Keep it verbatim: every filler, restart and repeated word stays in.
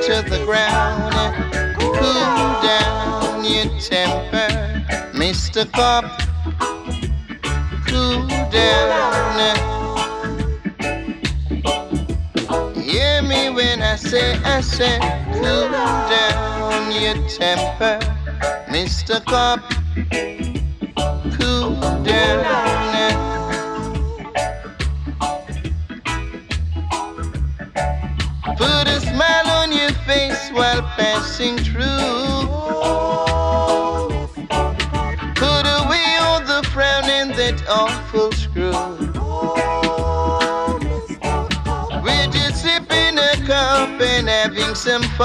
to the ground. Cool down your temper, Mister Cop. Cool down. Hear me when I say, I say, cool down your temper, Mister Cop. Cool down. Put a smile on your face while passing through. Put away all the frown and that awful screw. We're just sipping a cup and having some fun.